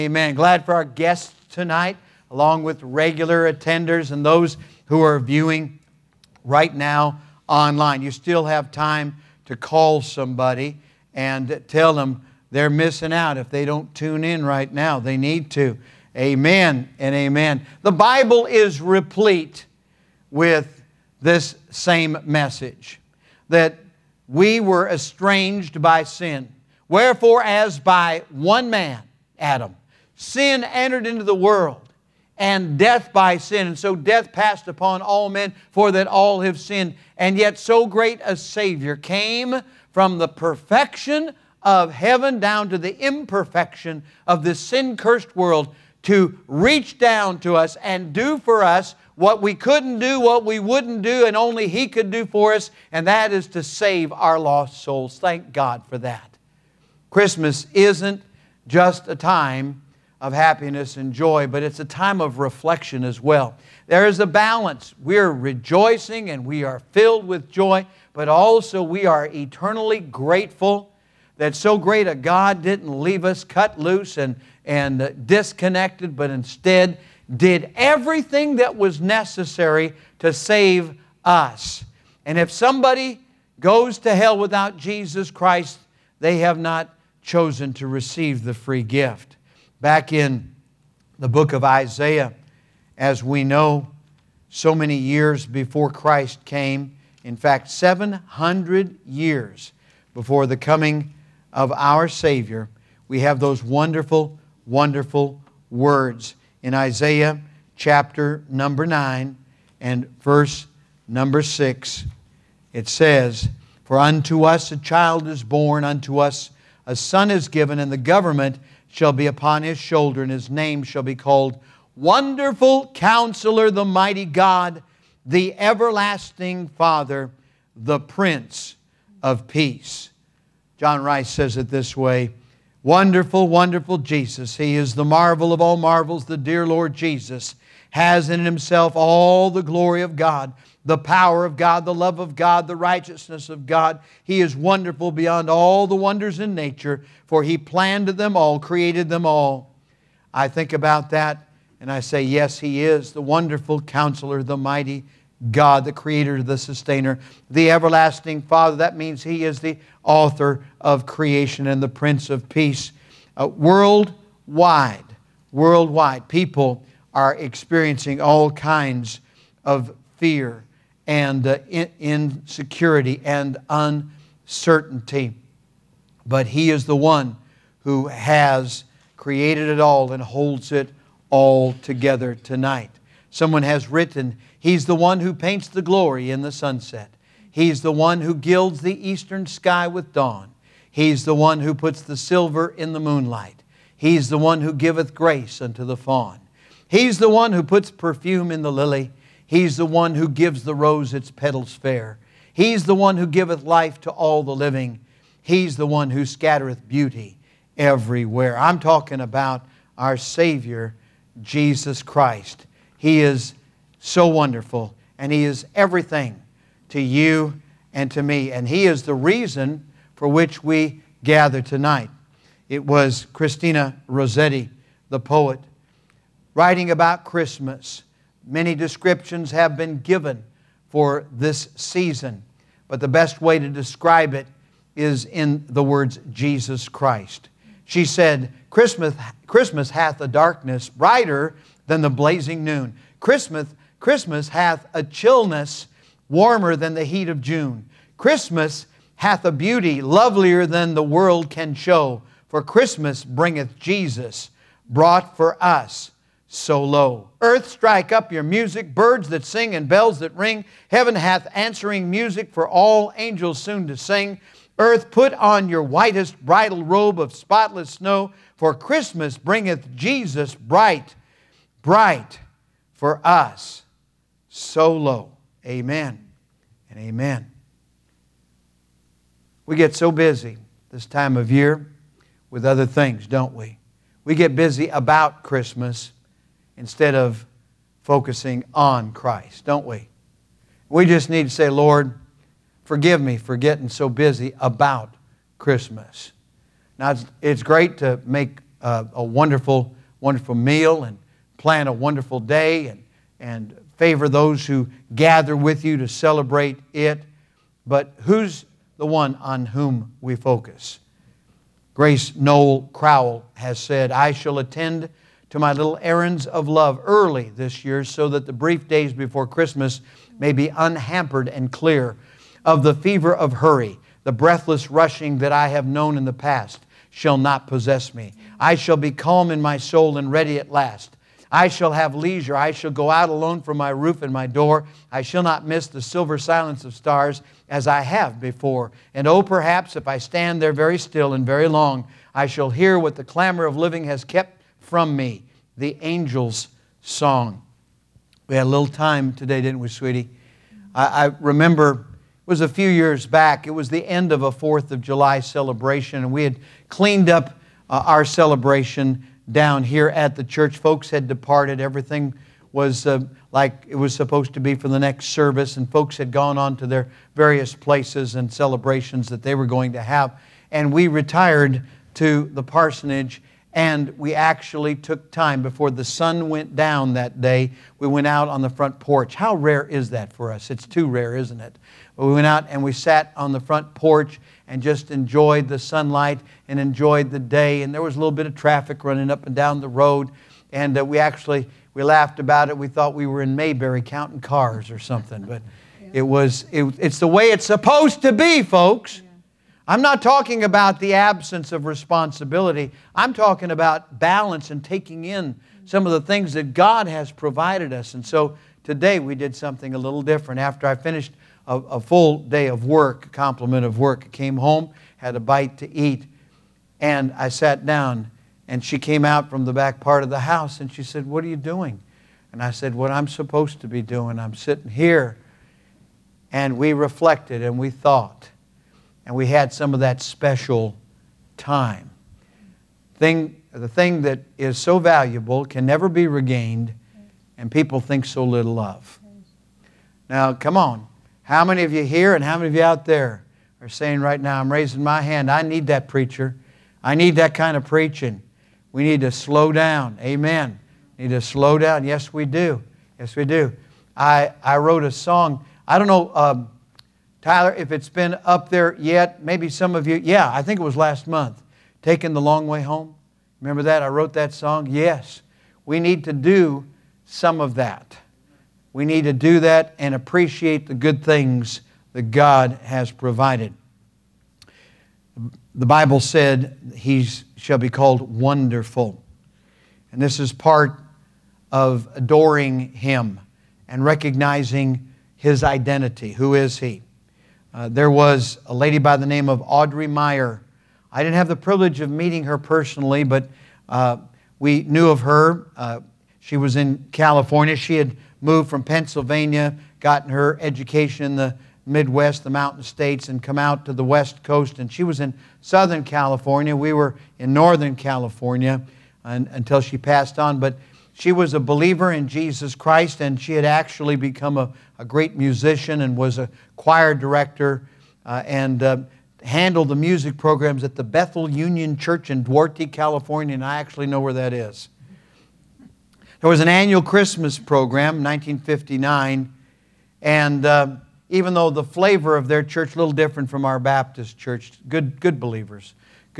Amen. Glad for our guests tonight, along with regular attenders and those who are viewing right now online. You still have time to call somebody and tell them they're missing out if they don't tune in right now. They need to. Amen and amen. The Bible is replete with this same message, that we were estranged by sin. Wherefore, as by one man, Adam, sin entered into the world, and death by sin. And so death passed upon all men, for that all have sinned. And yet so great a Savior came from the perfection of heaven down to the imperfection of this sin-cursed world to reach down to us and do for us what we couldn't do, what we wouldn't do, and only He could do for us, and that is to save our lost souls. Thank God for that. Christmas isn't just a time of happiness and joy, but it's a time of reflection as well. There is a balance. We're rejoicing and we are filled with joy, but also we are eternally grateful that so great a God didn't leave us cut loose and disconnected, but instead did everything that was necessary to save us. And if somebody goes to hell without Jesus Christ, they have not chosen to receive the free gift. Back in the book of Isaiah, as we know, so many years before Christ came, in fact, 700 years before the coming of our Savior, we have those wonderful, wonderful words in Isaiah chapter number 9 and verse number 6. It says, "For unto us a child is born, unto us a son is given, and the government shall be upon His shoulder, and His name shall be called Wonderful Counselor, the Mighty God, the Everlasting Father, the Prince of Peace." John Rice says it this way, "Wonderful, wonderful Jesus, He is the marvel of all marvels. The dear Lord Jesus has in Himself all the glory of God, the power of God, the love of God, the righteousness of God. He is wonderful beyond all the wonders in nature, for He planned them all, created them all." I think about that and I say, yes, He is the wonderful Counselor, the mighty God, the Creator, the Sustainer, the Everlasting Father. That means He is the author of creation and the Prince of Peace. Worldwide, people are experiencing all kinds of fear and insecurity and uncertainty. But He is the one who has created it all and holds it all together tonight. Someone has written, He's the one who paints the glory in the sunset. He's the one who gilds the eastern sky with dawn. He's the one who puts the silver in the moonlight. He's the one who giveth grace unto the fawn. He's the one who puts perfume in the lily. He's the one who gives the rose its petals fair. He's the one who giveth life to all the living. He's the one who scattereth beauty everywhere. I'm talking about our Savior, Jesus Christ. He is so wonderful, and He is everything to you and to me. And He is the reason for which we gather tonight. It was Christina Rossetti, the poet, writing about Christmas. Many descriptions have been given for this season, but the best way to describe it is in the words Jesus Christ. She said, Christmas hath a darkness brighter than the blazing noon. Christmas hath a chillness warmer than the heat of June. Christmas hath a beauty lovelier than the world can show. For Christmas bringeth Jesus, brought for us so low. Earth, strike up your music, birds that sing and bells that ring. Heaven hath answering music for all angels soon to sing. Earth, put on your whitest bridal robe of spotless snow, for Christmas bringeth Jesus bright, bright for us so low. Amen and amen. We get so busy this time of year with other things, don't we? We get busy about Christmas instead of focusing on Christ, don't we? We just need to say, Lord, forgive me for getting so busy about Christmas. Now, it's great to make a wonderful, wonderful meal and plan a wonderful day and favor those who gather with you to celebrate it. But who's the one on whom we focus? Grace Noel Crowell has said, "I shall attend to my little errands of love early this year so that the brief days before Christmas may be unhampered and clear of the fever of hurry. The breathless rushing that I have known in the past shall not possess me. I shall be calm in my soul and ready at last. I shall have leisure. I shall go out alone from my roof and my door. I shall not miss the silver silence of stars as I have before. And oh, perhaps if I stand there very still and very long, I shall hear what the clamor of living has kept from me, the angel's song." We had a little time today, didn't we, sweetie? I remember it was a few years back. It was the end of a 4th of July celebration, and we had cleaned up our celebration down here at the church. Folks had departed. Everything was like it was supposed to be for the next service, and folks had gone on to their various places and celebrations that they were going to have. And we retired to the parsonage, and we actually took time before the sun went down that day. We went out on the front porch. How rare is that for us? It's too rare, isn't it? But we went out and we sat on the front porch and just enjoyed the sunlight and enjoyed the day. And there was a little bit of traffic running up and down the road. And we laughed about it. We thought we were in Mayberry counting cars or something. But it's the way it's supposed to be, folks. I'm not talking about the absence of responsibility. I'm talking about balance and taking in some of the things that God has provided us. And so today we did something a little different. After I finished a full day of work, a complement of work, I came home, had a bite to eat, and I sat down, and she came out from the back part of the house, and she said, "What are you doing?" And I said, "What I'm supposed to be doing. I'm sitting here." And we reflected and we thought. And we had some of that special time. The thing that is so valuable can never be regained, and people think so little of. Now, come on. How many of you here and how many of you out there are saying right now, I'm raising my hand, I need that preacher. I need that kind of preaching. We need to slow down. Amen. We need to slow down. Yes, we do. Yes, we do. I wrote a song. I don't know, Tyler, if it's been up there yet, maybe some of you, yeah, I think it was last month, Taking the Long Way Home. Remember that? I wrote that song. Yes, we need to do some of that. We need to do that and appreciate the good things that God has provided. The Bible said He shall be called Wonderful. And this is part of adoring Him and recognizing His identity. Who is He? There was a lady by the name of Audrey Meyer. I didn't have the privilege of meeting her personally, but we knew of her. She was in California. She had moved from Pennsylvania, gotten her education in the Midwest, the Mountain States, and come out to the West Coast. And she was in Southern California. We were in Northern California until she passed on. But she was a believer in Jesus Christ, and she had actually become a great musician and was a choir director and handled the music programs at the Bethel Union Church in Duarte, California, and I actually know where that is. There was an annual Christmas program, 1959, and even though the flavor of their church a little different from our Baptist church, good believers.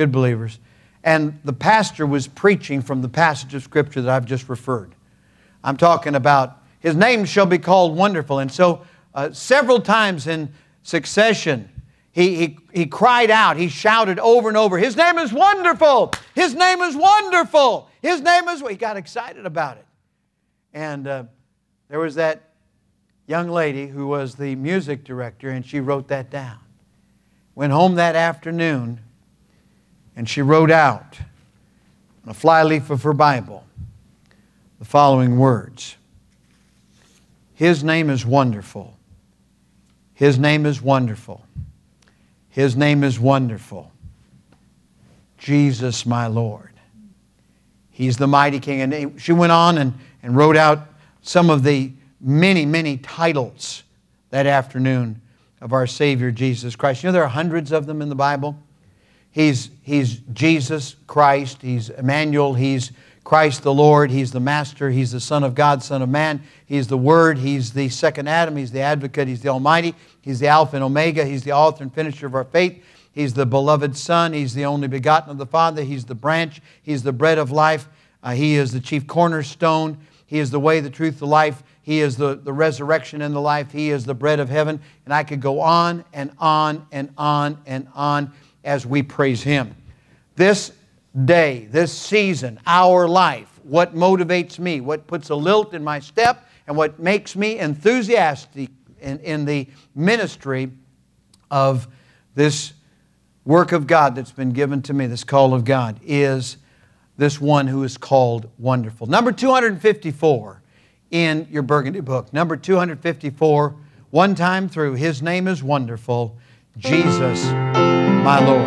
And the pastor was preaching from the passage of Scripture that I've just referred. I'm talking about His name shall be called Wonderful. And so several times in succession, he cried out, he shouted over and over, His name is wonderful! His name is wonderful! His name is... He got excited about it. And there was that young lady who was the music director, and she wrote that down. Went home that afternoon, and she wrote out on a flyleaf of her Bible the following words. His name is wonderful. His name is wonderful. His name is wonderful. Jesus, my Lord. He's the mighty King. And she went on and wrote out some of the many titles that afternoon of our Savior Jesus Christ. You know there are hundreds of them in the Bible. He's Jesus Christ. He's Emmanuel. He's Christ the Lord. He's the Master. He's the Son of God, Son of Man. He's the Word. He's the second Adam. He's the Advocate. He's the Almighty. He's the Alpha and Omega. He's the author and finisher of our faith. He's the beloved Son. He's the only begotten of the Father. He's the branch. He's the bread of life. He is the chief cornerstone. He is the way, the truth, the life. He is the resurrection and the life. He is the bread of heaven. And I could go on and on and on and on as we praise Him. This day, this season, our life, what motivates me, what puts a lilt in my step, and what makes me enthusiastic in the ministry of this work of God that's been given to me, this call of God, is this one who is called Wonderful. Number 254 in your Burgundy book. Number 254, one time through. His name is Wonderful, Jesus, my Lord.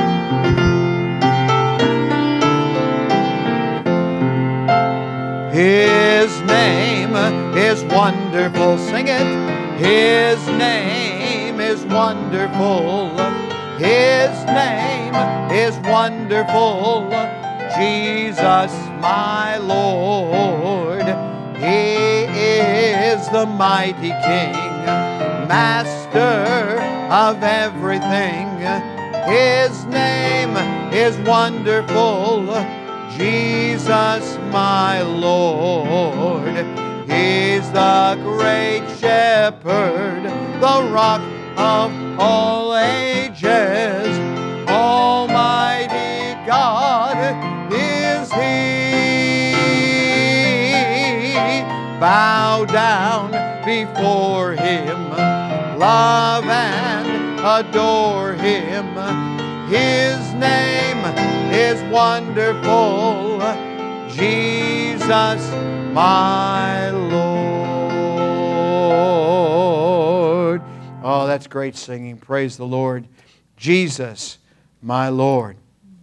His name is wonderful. Sing it. His name is wonderful. His name is wonderful. Jesus, my Lord. He is the mighty King, Master of everything. His name is wonderful. Jesus, my Lord. He's the great shepherd, the rock of all ages. Almighty God is He. Bow down before Him, love and adore Him. His name is wonderful, Jesus, my Lord. Oh, that's great singing. Praise the Lord. Jesus, my Lord.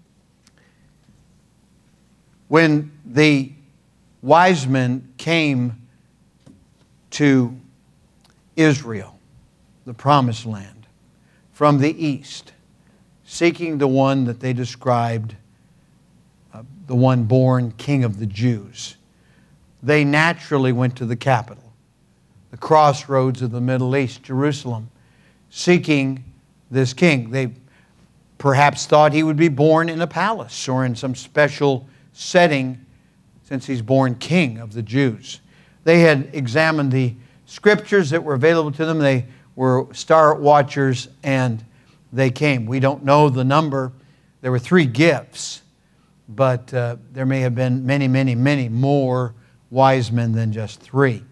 When the wise men came to Israel, the promised land, from the east, seeking the one that they described, the one born King of the Jews, they naturally went to the capital, the crossroads of the Middle East, Jerusalem, seeking this king. They perhaps thought he would be born in a palace or in some special setting since he's born King of the Jews. They had examined the scriptures that were available to them. They were star watchers and they came. We don't know the number. There were 3 gifts, but there may have been many, many, many more wise men than just 3.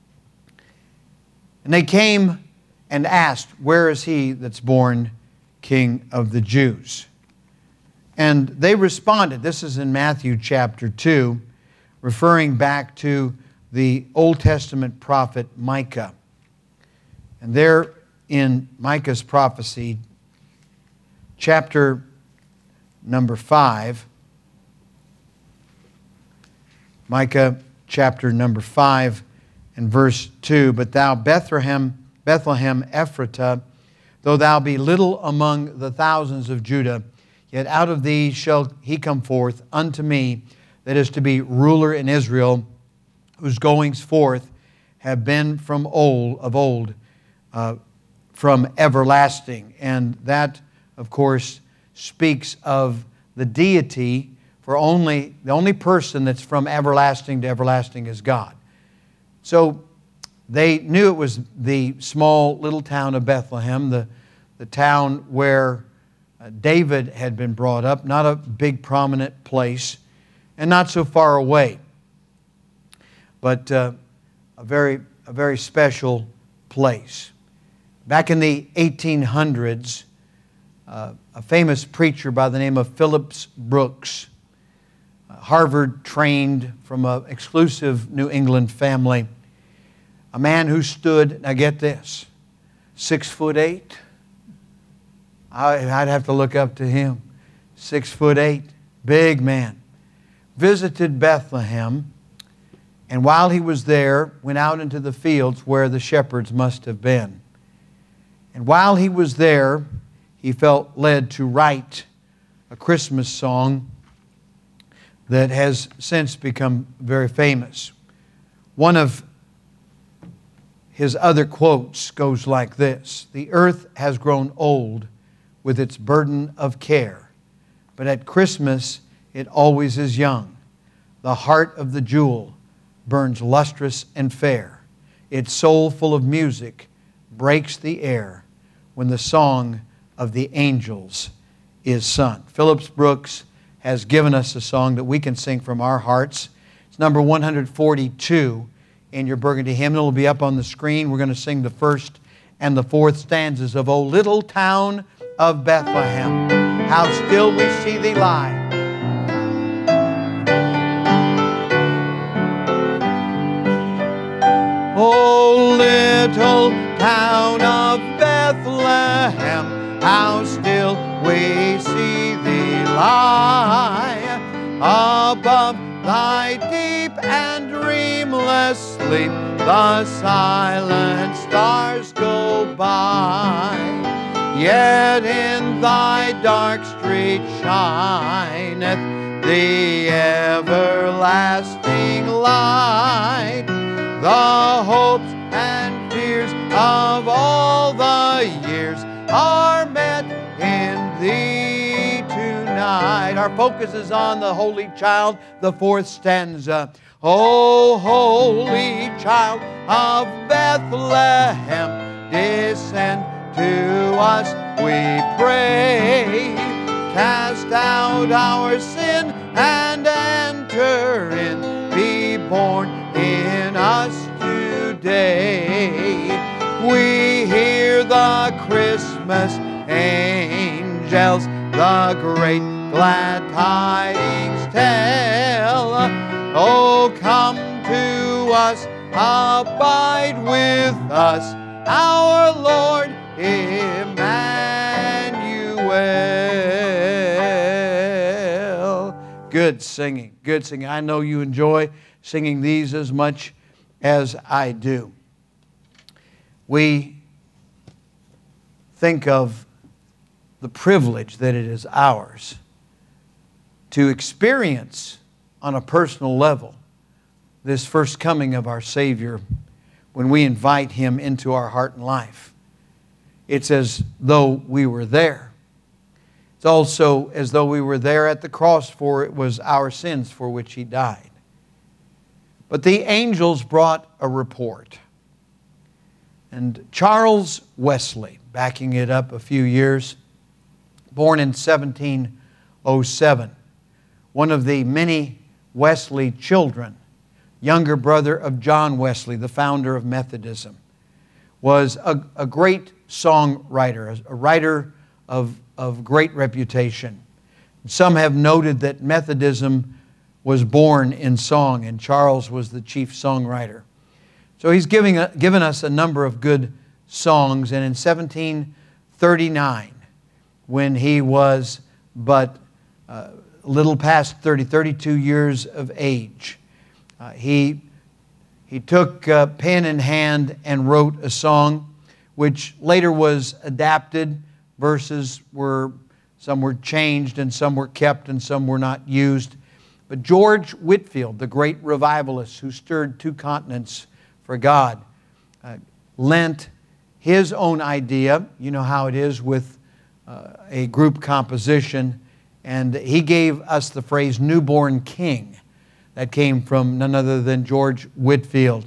And they came and asked, where is he that's born King of the Jews? And they responded. This is in Matthew chapter 2, referring back to the Old Testament prophet Micah. And there in Micah's prophecy, chapter number 5, Micah chapter number 5 and verse 2, but thou Bethlehem Ephratah, though thou be little among the thousands of Judah, yet out of thee shall he come forth unto me, that is to be ruler in Israel, whose goings forth have been from old, from everlasting. And that, of course, speaks of the deity, for the only person that's from everlasting to everlasting is God. So they knew it was the small little town of Bethlehem, the town where David had been brought up, not a big prominent place, and not so far away, but a very special place. Back in the 1800s, a famous preacher by the name of Phillips Brooks, Harvard trained from an exclusive New England family, a man who stood, now get this, 6'8". I'd have to look up to him. 6'8", big man. Visited Bethlehem, and while he was there, went out into the fields where the shepherds must have been. And while he was there, he felt led to write a Christmas song that has since become very famous. One of his other quotes goes like this: "The earth has grown old with its burden of care, but at Christmas it always is young. The heart of the jewel burns lustrous and fair. Its soul full of music breaks the air when the song of the angels is sung." Phillips Brooks has given us a song that we can sing from our hearts. It's number 142 in your Burgundy hymnal. It'll be up on the screen. We're going to sing the first and the fourth stanzas of "O Little Town of Bethlehem, how still we see thee lie. O little town of Bethlehem, how still we see thee lie. Above thy deep and dreamless sleep, the silent stars go by. Yet in thy dark street shineth the everlasting light. The hopes and fears of all the years are met in thee tonight. Our focus is on the Holy Child, the fourth stanza. O Holy Child of Bethlehem, descend to us, we pray. Cast out our sin and enter in. Be born in us today. We hear the Christmas angels the great glad tidings tell. Oh, come to us, abide with us, our Lord Emmanuel. Good singing, good singing. I know you enjoy singing these as much as I do. We think of the privilege that it is ours to experience on a personal level this first coming of our Savior when we invite Him into our heart and life. It's as though we were there. It's also as though we were there at the cross, for it was our sins for which He died. But the angels brought a report. And Charles Wesley, backing it up a few years, born in 1707, one of the many Wesley children, younger brother of John Wesley, the founder of Methodism, was a great songwriter, a writer of great reputation. Some have noted that Methodism was born in song, and Charles was the chief songwriter. So he's given us a number of good songs, and in 1739, when he was but a little past 32 years of age, he took pen in hand and wrote a song which later was adapted. Verses some were changed and some were kept and some were not used. But George Whitefield, the great revivalist who stirred two continents for God, lent his own idea. You know how it is with a group composition. And he gave us the phrase "newborn king." That came from none other than George Whitefield.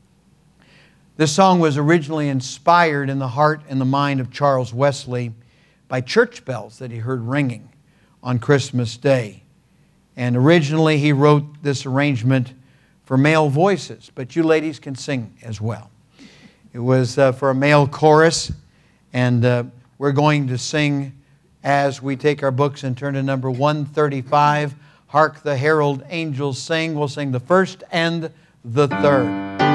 This song was originally inspired in the heart and the mind of Charles Wesley by church bells that he heard ringing on Christmas Day. And originally he wrote this arrangement for male voices, but you ladies can sing as well. It was for a male chorus, and we're going to sing as we take our books and turn to number 135. Hark the herald angels sing. We'll sing the first and the third.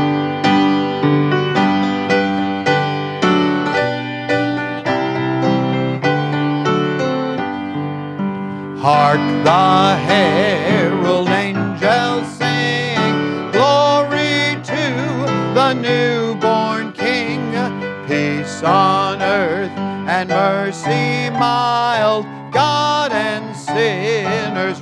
Hark the herald angels sing, glory to the newborn King, peace on earth and mercy mild, God and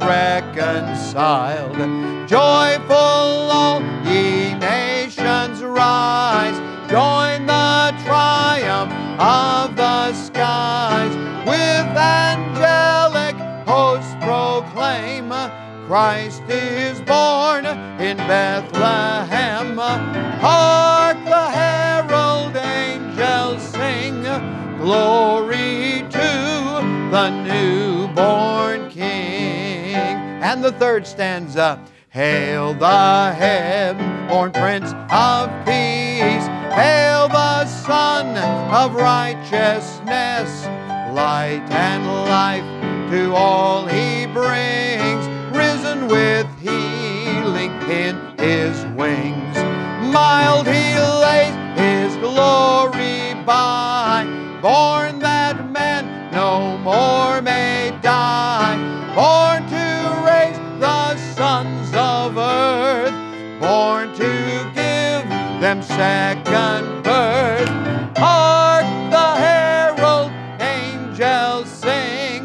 reconciled. Joyful all ye nations rise, join the triumph of the skies. With angelic hosts proclaim, Christ is born in Bethlehem. Hark the herald angels sing, glory to the newborn King. And the third stanza, hail the heaven-born Prince of Peace, hail the Son of Righteousness. Light and life to all He brings, risen with healing in His wings. Mild He lays His glory by, born that man no more may die, born to raise the sons of earth, born to give them second birth. Hark the herald angels sing,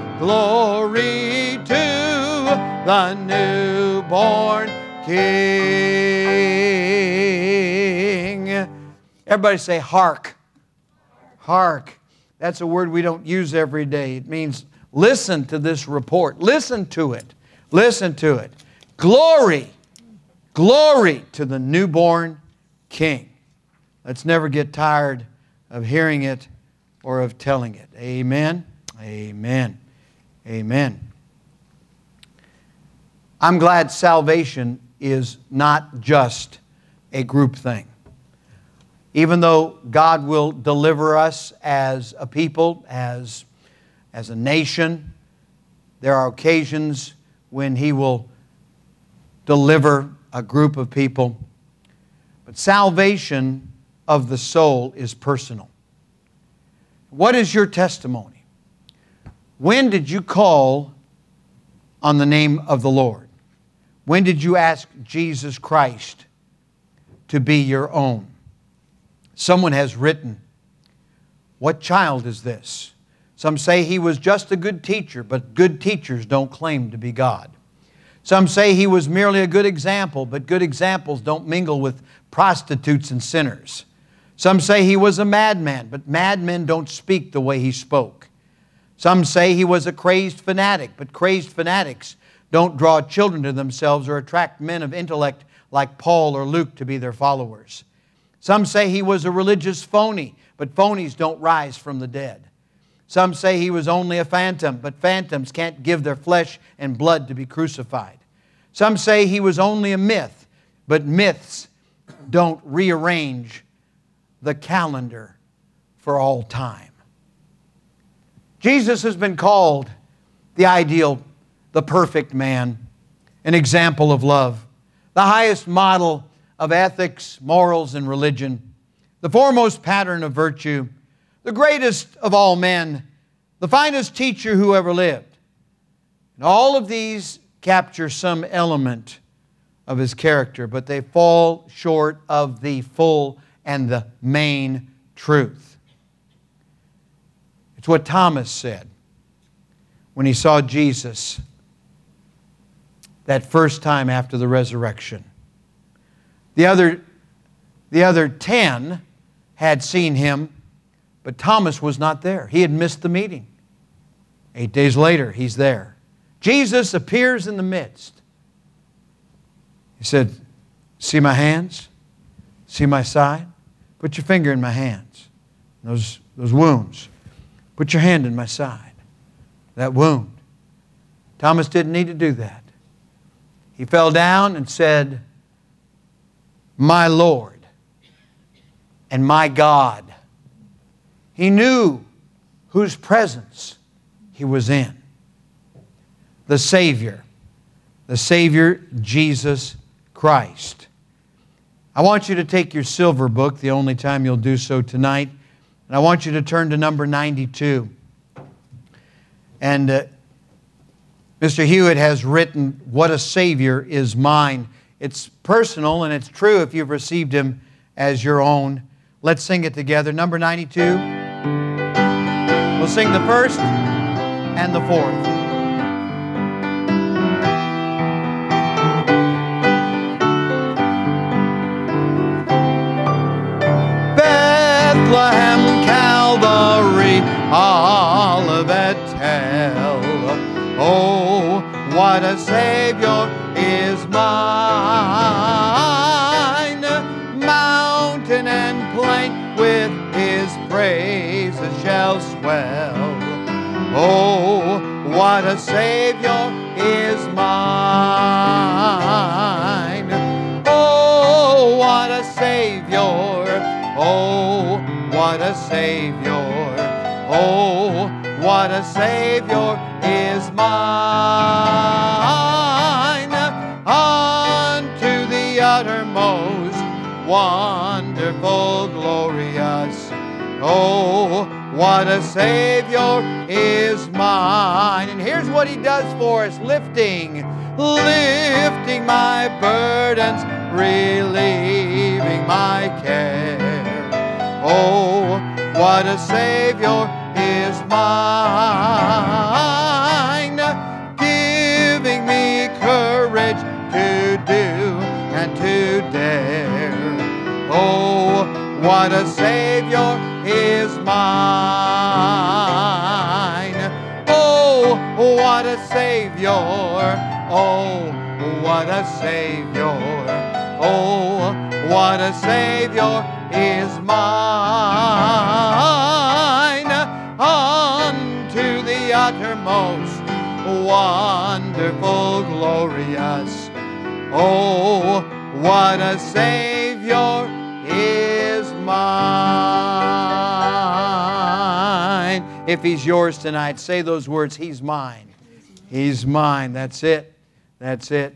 glory to the newborn King. Everybody say hark. Hark. That's a word we don't use every day. It means listen to this report. Listen to it. Listen to it. Glory. Glory to the newborn King. Let's never get tired of hearing it or of telling it. Amen. Amen. Amen. I'm glad salvation is not just a group thing. Even though God will deliver us as a people, as a nation, there are occasions when He will deliver a group of people. But salvation of the soul is personal. What is your testimony? When did you call on the name of the Lord? When did you ask Jesus Christ to be your own? Someone has written, what child is this? Some say he was just a good teacher, but good teachers don't claim to be God. Some say he was merely a good example, but good examples don't mingle with prostitutes and sinners. Some say he was a madman, but madmen don't speak the way he spoke. Some say he was a crazed fanatic, but crazed fanatics don't draw children to themselves or attract men of intellect like Paul or Luke to be their followers. Some say he was a religious phony, but phonies don't rise from the dead. Some say he was only a phantom, but phantoms can't give their flesh and blood to be crucified. Some say he was only a myth, but myths don't rearrange the calendar for all time. Jesus has been called the ideal, the perfect man, an example of love, the highest model of ethics, morals, and religion, the foremost pattern of virtue, the greatest of all men, the finest teacher who ever lived. And all of these capture some element of His character, but they fall short of the full and the main truth. It's what Thomas said when he saw Jesus that first time after the resurrection. The other 10 had seen Him, but Thomas was not there. He had missed the meeting. 8 days later, He's there. Jesus appears in the midst. He said, see my hands? See my side? Put your finger in my hands. Those wounds. Put your hand in my side. That wound. Thomas didn't need to do that. He fell down and said, my Lord and my God. He knew whose presence he was in. The Savior Jesus Christ. I want you to take your silver book, the only time you'll do so tonight, and I want you to turn to number 92. And Mr. Hewitt has written, What a Savior is Mine. It's personal and it's true if you've received Him as your own. Let's sing it together. Number 92. We'll sing the first and the fourth. Mountain and plain with His praises shall swell. Oh, what a Savior is mine. Oh, what a Savior. Oh, what a Savior. Oh, what a Savior is mine. Unto the uttermost, wonderful, glorious. Oh, what a Savior is mine. And here's what He does for us. Lifting my burdens, relieving my care. Oh, what a Savior is mine. Giving me courage to do and to dare. Oh, what a Savior is mine. Oh, what a Savior. Oh, what a Savior. Oh, what a Savior is mine. Unto the uttermost, wonderful, glorious. Oh, what a Savior is mine. If He's yours tonight, say those words, He's mine. He's mine. That's it. That's it.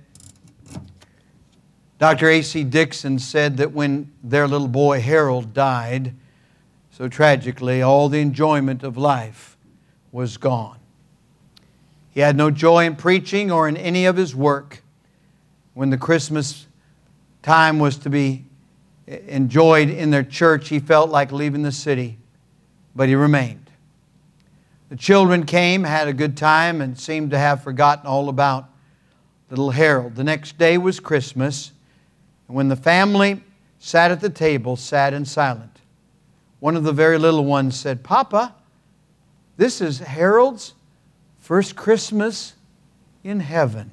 Dr. A.C. Dixon said that when their little boy Harold died, so tragically, all the enjoyment of life was gone. He had no joy in preaching or in any of his work. When the Christmas time was to be enjoyed in their church, he felt like leaving the city, but he remained. The children came, had a good time, and seemed to have forgotten all about little Harold. The next day was Christmas, and when the family sat at the table, sad and silent, one of the very little ones said, "Papa, this is Harold's first Christmas in heaven."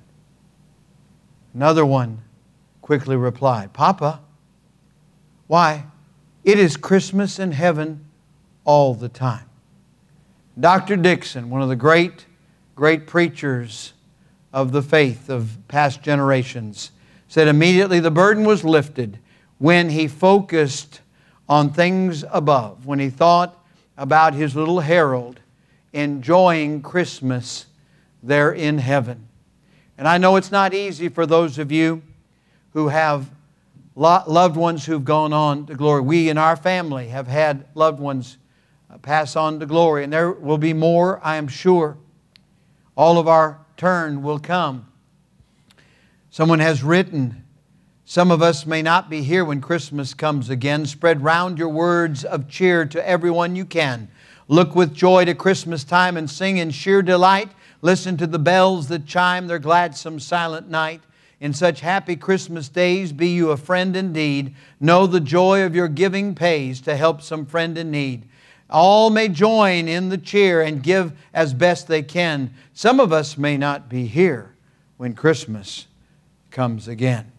Another one quickly replied, "Papa, why, it is Christmas in heaven all the time." Dr. Dixon, one of the great preachers of the faith of past generations, said immediately the burden was lifted when he focused on things above, when he thought about his little Harold enjoying Christmas there in heaven. And I know it's not easy for those of you who have loved ones who've gone on to glory. We in our family have had loved ones pass on to glory, and there will be more, I am sure. All of our turn will come. Someone has written, some of us may not be here when Christmas comes again. Spread round your words of cheer to everyone you can. Look with joy to Christmas time and sing in sheer delight. Listen to the bells that chime their gladsome silent night. In such happy Christmas days, be you a friend indeed. Know the joy of your giving pays to help some friend in need. All may join in the cheer and give as best they can. Some of us may not be here when Christmas comes again.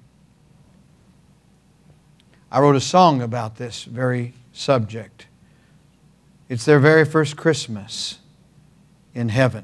I wrote a song about this very subject. It's their very first Christmas in heaven.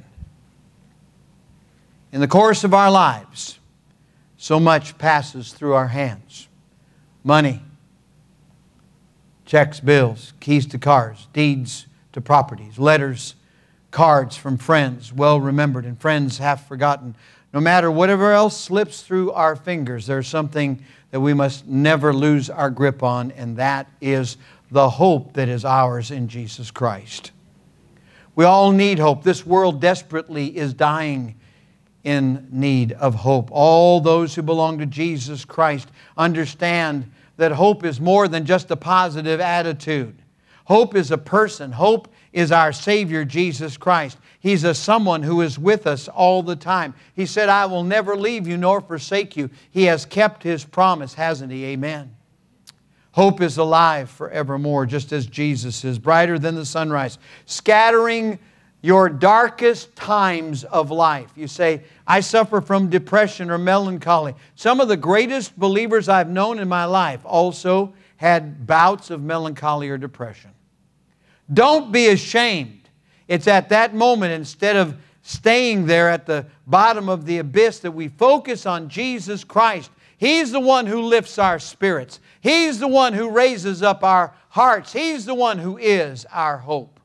In the course of our lives, so much passes through our hands. Money, checks, bills, keys to cars, deeds to properties, letters, cards from friends, well remembered and friends half forgotten. No matter whatever else slips through our fingers, there's something that we must never lose our grip on, and that is the hope that is ours in Jesus Christ. We all need hope. This world desperately is dying in need of hope. All those who belong to Jesus Christ understand that hope is more than just a positive attitude. Hope is a person. Hope is our Savior, Jesus Christ. He's a someone who is with us all the time. He said, "I will never leave you nor forsake you." He has kept His promise, hasn't He? Amen. Hope is alive forevermore, just as Jesus is, brighter than the sunrise, scattering your darkest times of life. You say, I suffer from depression or melancholy. Some of the greatest believers I've known in my life also had bouts of melancholy or depression. Don't be ashamed. It's at that moment, instead of staying there at the bottom of the abyss, that we focus on Jesus Christ. He's the one who lifts our spirits. He's the one who raises up our hearts. He's the one who is our hope.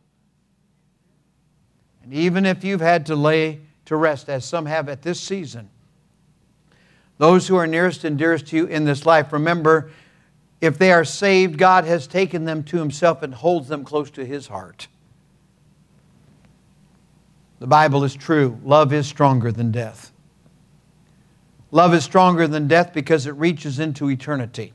And even if you've had to lay to rest, as some have at this season, those who are nearest and dearest to you in this life, remember, if they are saved, God has taken them to Himself and holds them close to His heart. The Bible is true. Love is stronger than death. Love is stronger than death because it reaches into eternity.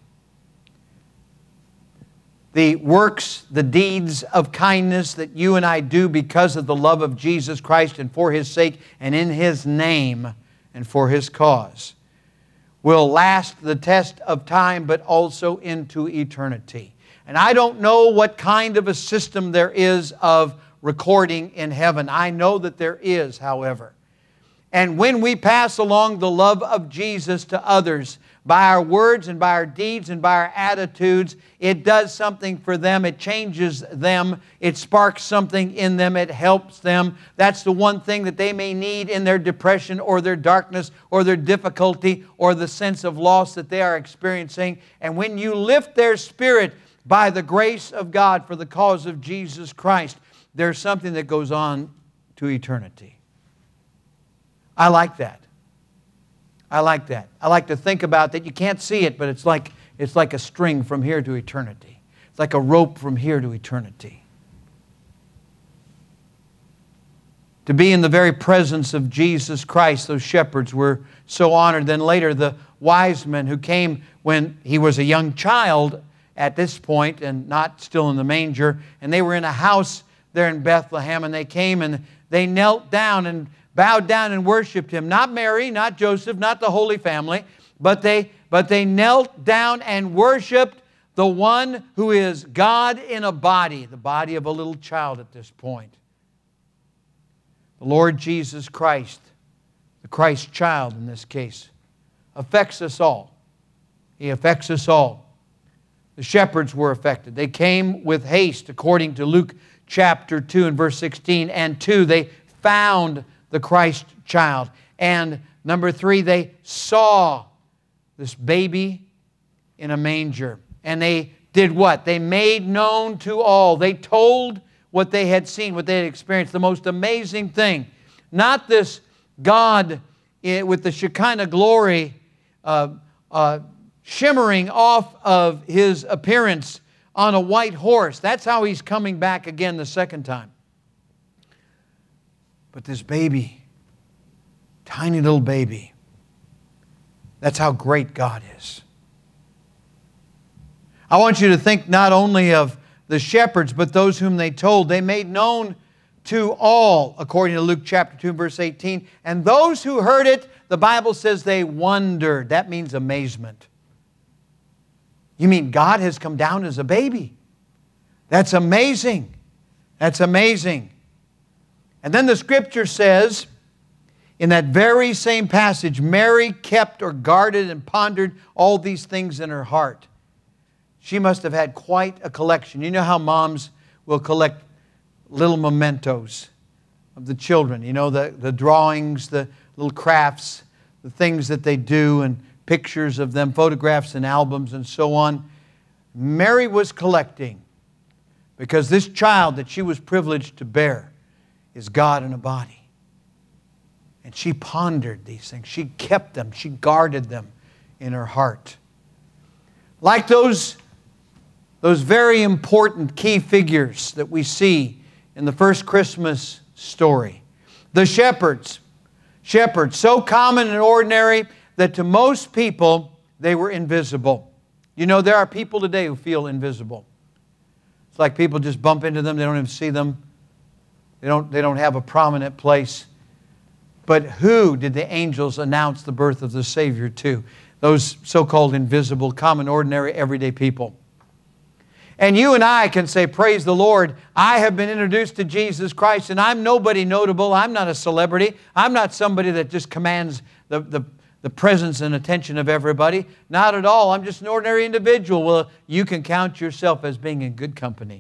The works, the deeds of kindness that you and I do because of the love of Jesus Christ and for His sake and in His name and for His cause will last the test of time, but also into eternity. And I don't know what kind of a system there is of recording in heaven. I know that there is, however. And when we pass along the love of Jesus to others, by our words and by our deeds and by our attitudes, it does something for them. It changes them. It sparks something in them. It helps them. That's the one thing that they may need in their depression or their darkness or their difficulty or the sense of loss that they are experiencing. And when you lift their spirit by the grace of God for the cause of Jesus Christ, there's something that goes on to eternity. I like that. I like that. I like to think about that. You can't see it, but it's like a string from here to eternity. It's like a rope from here to eternity. To be in the very presence of Jesus Christ, those shepherds were so honored. Then later, the wise men who came when He was a young child at this point and not still in the manger, and they were in a house there in Bethlehem, and they came and they knelt down and bowed down and worshiped Him. Not Mary, not Joseph, not the Holy Family, but they knelt down and worshiped the one who is God in a body, the body of a little child at this point. The Lord Jesus Christ, the Christ child in this case, affects us all. He affects us all. The shepherds were affected. They came with haste, according to Luke chapter 2 and verse 16. And 2, they found the Christ child. And number 3, they saw this baby in a manger. And they did what? They made known to all. They told what they had seen, what they had experienced. The most amazing thing. Not this God with the Shekinah glory shimmering off of His appearance on a white horse. That's how He's coming back again the second time. But this baby, tiny little baby, that's how great God is. I want you to think not only of the shepherds, but those whom they told. They made known to all, according to Luke chapter 2, verse 18. And those who heard it, the Bible says they wondered. That means amazement. You mean God has come down as a baby? That's amazing. That's amazing. And then the Scripture says, in that very same passage, Mary kept or guarded and pondered all these things in her heart. She must have had quite a collection. You know how moms will collect little mementos of the children. You know, the drawings, the little crafts, the things that they do, and pictures of them, photographs and albums and so on. Mary was collecting because this child that she was privileged to bear is God in a body. And she pondered these things. She kept them. She guarded them in her heart. Like those very important key figures that we see in the first Christmas story. The shepherds, so common and ordinary that to most people they were invisible. You know, there are people today who feel invisible. It's like people just bump into them, they don't even see them. They don't have a prominent place. But who did the angels announce the birth of the Savior to? Those so-called invisible, common, ordinary, everyday people. And you and I can say, praise the Lord, I have been introduced to Jesus Christ, and I'm nobody notable. I'm not a celebrity. I'm not somebody that just commands the presence and attention of everybody. Not at all. I'm just an ordinary individual. Well, you can count yourself as being in good company.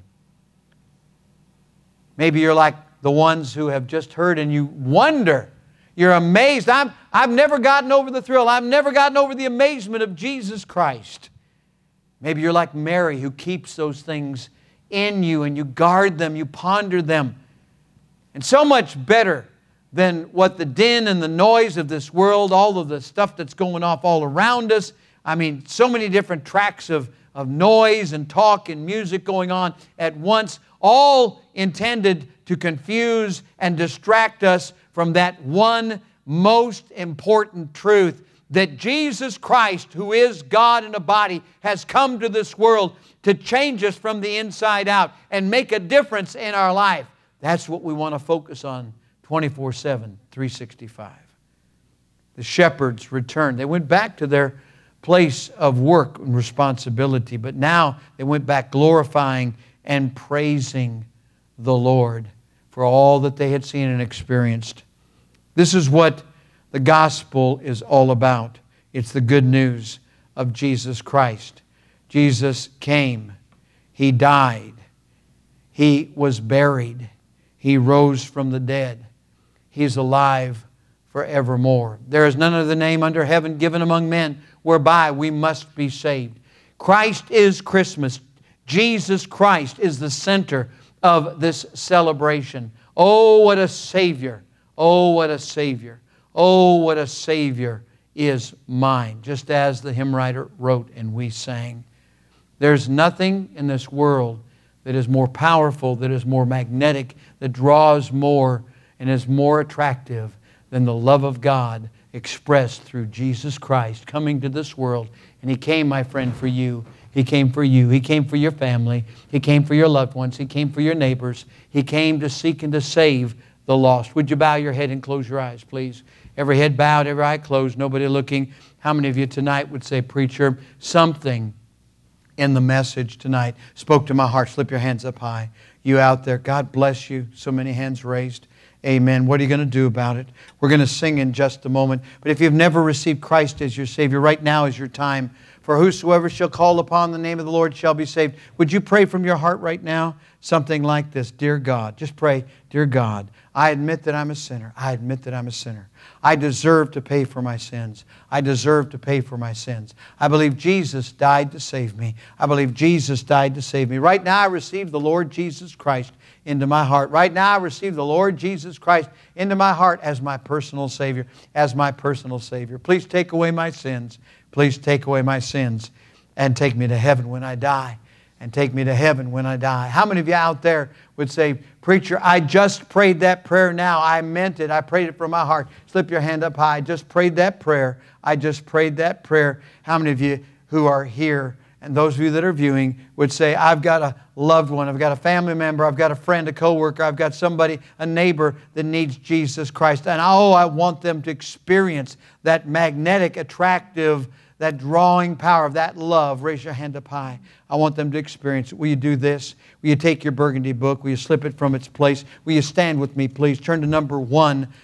Maybe you're like the ones who have just heard and you wonder. You're amazed. I've never gotten over the thrill. I've never gotten over the amazement of Jesus Christ. Maybe you're like Mary, who keeps those things in you and you guard them, you ponder them. And so much better than what the din and the noise of this world, all of the stuff that's going off all around us. I mean, so many different tracks of noise and talk and music going on at once, all intended to confuse and distract us from that one most important truth, that Jesus Christ, who is God in a body, has come to this world to change us from the inside out and make a difference in our life. That's what we want to focus on 24/7, 365. The shepherds returned. They went back to their place of work and responsibility, but now they went back glorifying and praising the Lord for all that they had seen and experienced. This is what the gospel is all about. It's the good news of Jesus Christ. Jesus came. He died. He was buried. He rose from the dead. He's alive forevermore. There is none other name under heaven given among men whereby we must be saved. Christ is Christmas. Jesus Christ is the center of this celebration. Oh, what a Savior. Oh, what a Savior. Oh, what a Savior is mine. Just as the hymn writer wrote and we sang. There's nothing in this world that is more powerful, that is more magnetic, that draws more and is more attractive than the love of God expressed through Jesus Christ coming to this world. And He came, my friend, for you. He came for you. He came for your family. He came for your loved ones. He came for your neighbors. He came to seek and to save the lost. Would you bow your head and close your eyes, please? Every head bowed, every eye closed, nobody looking. How many of you tonight would say, preacher, something in the message tonight spoke to my heart? Slip your hands up high. You out there, God bless you. So many hands raised. Amen. What are you going to do about it? We're going to sing in just a moment. But if you've never received Christ as your Savior, right now is your time. For whosoever shall call upon the name of the Lord shall be saved. Would you pray from your heart right now? Something like this. Dear God, just pray, dear God, I admit that I'm a sinner. I admit that I'm a sinner. I deserve to pay for my sins. I deserve to pay for my sins. I believe Jesus died to save me. I believe Jesus died to save me. Right now I receive the Lord Jesus Christ into my heart. Right now I receive the Lord Jesus Christ into my heart as my personal Savior. As my personal Savior. Please take away my sins. Please take away my sins and take me to heaven when I die. And take me to heaven when I die. How many of you out there would say, preacher, I just prayed that prayer now. I meant it. I prayed it from my heart. Slip your hand up high. I just prayed that prayer. I just prayed that prayer. How many of you who are here and those of you that are viewing would say, I've got a loved one. I've got a family member. I've got a friend, a coworker. I've got somebody, a neighbor that needs Jesus Christ. And I want them to experience that magnetic, attractive, that drawing power of that love. Raise your hand up high. I want them to experience it. Will you do this? Will you take your burgundy book? Will you slip it from its place? Will you stand with me, please? Turn to number 1